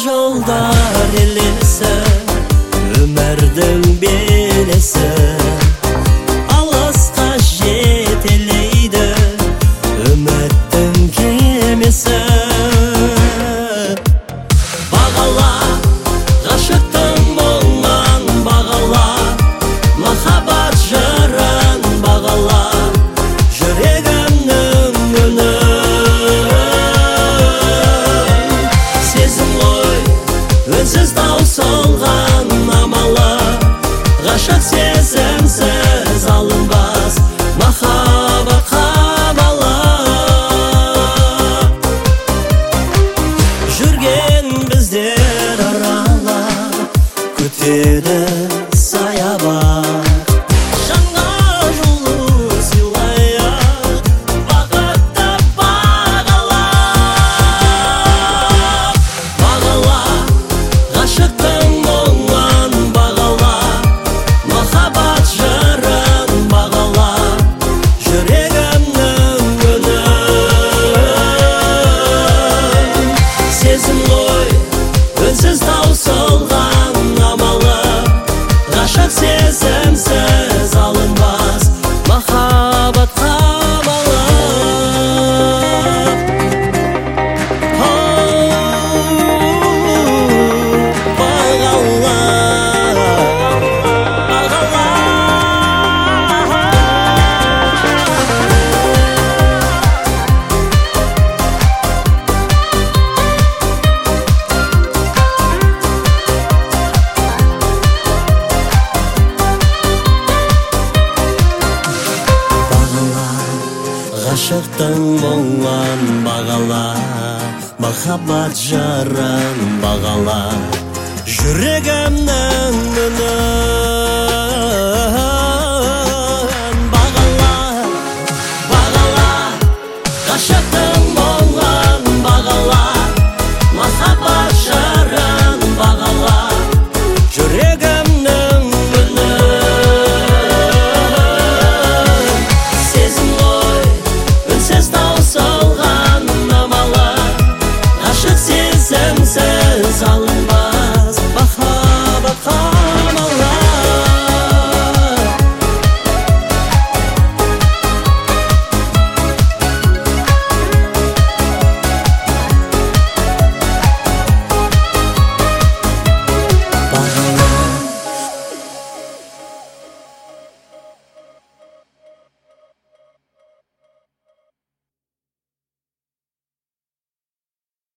жолдар елесі, өмірдің белесі, алысқа жетелейді үміттің кемесі. Бағала ғашықтың мұңын, бағала махаббат жырын, бағала жүрегімнің үнін. Сезім ғой үнсіз таусылған амалы, ғашық сезімсіз алынбас махаббат қамалы. Жүрген біздер аралап күтеді саябақ, жаңа жолы сыйлайық бақытты бағалап. Бағала ғашықтың мұңын, бағала махаббат жырын, бағала жүрегімнің үнін. Сезім ғой үнсіз таусылған амалы, ғашық сезімсіз алынбас махаббат қамалы. Ғашықтың мұңын, бағала махаббат жырын, бағала жүрегімнің үнін.